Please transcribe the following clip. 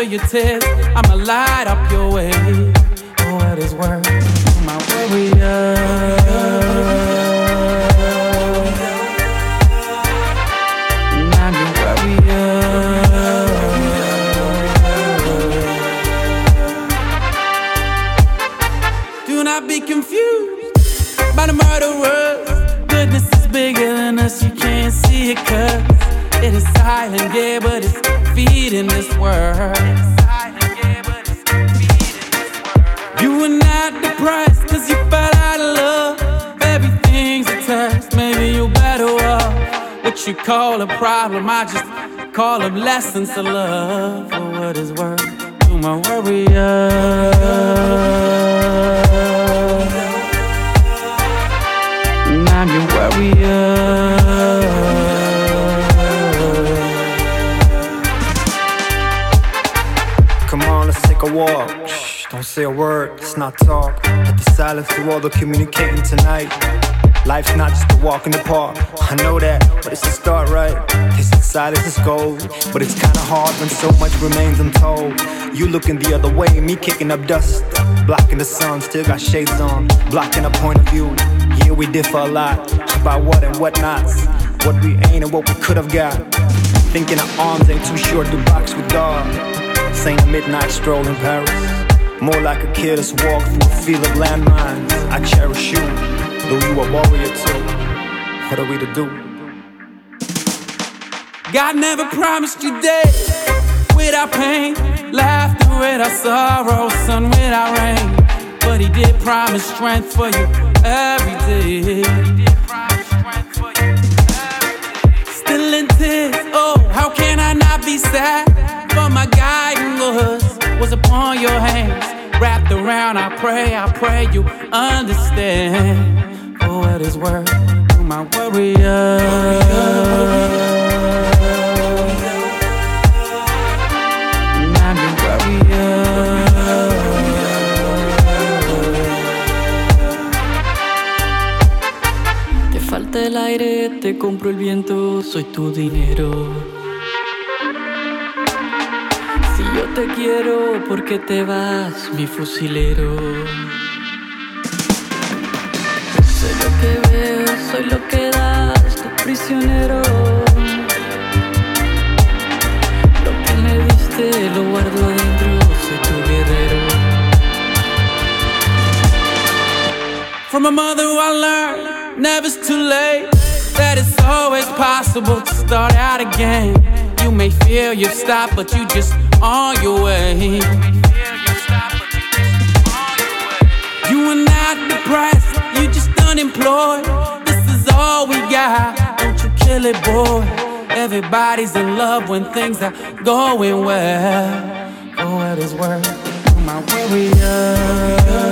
to your tears. I'ma light up your way. For what it's worth, my warrior. I'm your warrior. Do not be confused by the murderers. Goodness is bigger than us, you can't see it cause it is silent, yeah, but it's feeding this world. You are not depressed cause you fell out of love. Everything's a test, maybe you're better off. What you call a problem, I just call them lessons of love. For what it's worth, to my warrior. I'm your warrior. Come on, let's take a walk. Shh, don't say a word, let's not talk. Let the silence do all the communicating tonight. Life's not just a walk in the park. I know that, but it's a start, right? They said silence is gold, but it's kinda hard when so much remains untold. You looking the other way, me kicking up dust, blocking the sun, still got shades on, blocking a point of view. Yeah, we differ a lot about what and what nots, what we ain't and what we could have got. Thinking our arms ain't too short to box with God. This ain't a midnight stroll in Paris, more like a careless walk through a field of landmines. I cherish you, though you a warrior too. What are we to do? God never promised you days without pain, laughter without sorrow, sun without rain. But he did promise strength for you every day. Still in tears, oh, how can I not be sad? For my guiding was upon your hands. Wrapped around, I pray you understand. For what it's worth, to my warrior. I'm your warrior. Falta el aire, te compro el viento, soy tu dinero. Si yo te quiero, ¿por qué te vas, mi fusilero? Sé lo que veo, soy lo que das, tu prisionero. Lo que me diste lo guardo adentro, soy tu guerrero. From my mother I learned never's too late, that it's always possible to start out again. You may feel you've stopped, but you just on your way. You are not depressed, you just unemployed. This is all we got, don't you kill it, boy. Everybody's in love when things are going well. For what it's worth, my warrior.